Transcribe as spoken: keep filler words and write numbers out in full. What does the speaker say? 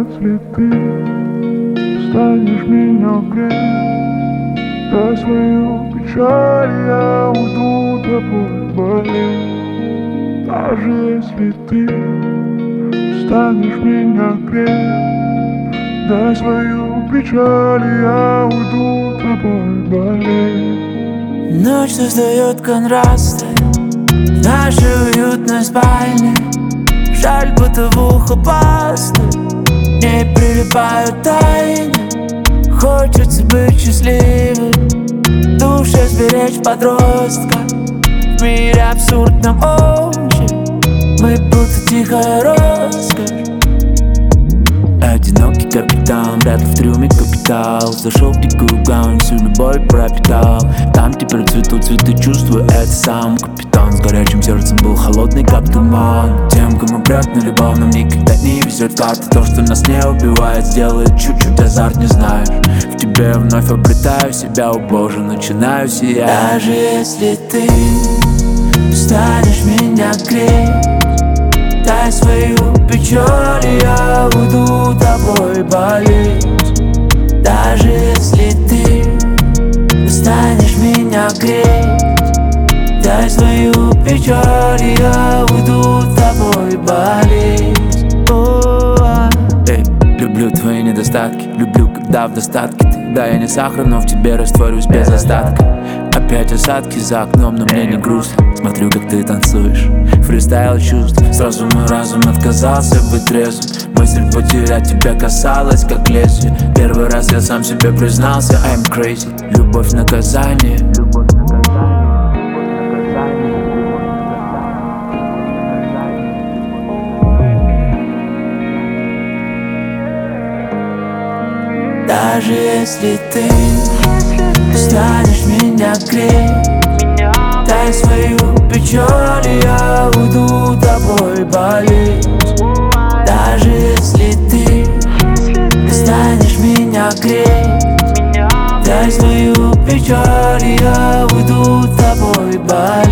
если ты станешь меня греть, я свою печаль, я уйду тобой болеть. Даже если ты станешь меня греть, дай свою печаль, я уйду тобой болеть. Ночь создает контрасты в нашей уютной спальне. Жаль, будто в ухо пасты не прилипают тайны. Хочется быть счастливым, в душе сберечь подростка. В мире абсурдном омче мы будто тихая роскошь. Одинокий капитан, вряд ли в трюме капитал. Зашел в дикую гавань, всю любовь пропитал. Там теперь цветут цветы, чувствую, это сам капитан. С горячим сердцем был холодный, как туман. Тем, кому прет на любовь, нам никогда не везет карта. То, что нас не убивает, сделает чуть-чуть азарт, не знаешь. В тебе вновь обретаю себя, о боже, начинаю сиять. Даже если ты станешь меня греть, дай свою печаль, я уйду тобой болеть. Даже если ты станешь меня греть, дай свою печаль, я уйду тобой болеть. О-а. Эй, люблю твои недостатки, люблю, когда в достатке ты. Да, я не сахар, но в тебе растворюсь без остатка. Опять осадки за окном, но мне не грустно. Смотрю, как ты танцуешь, фристайл чувств. Сразу мой разум отказался быть трезвым. Мысль потерять тебя касалась, как лезвие. Первый раз я сам себе признался, I'm crazy. Любовь наказание. Даже если ты станешь меня греть, дай свою печаль, я уйду тобой болеть. Даже если ты станешь меня греть, дай свою печаль, я уйду тобой болеть.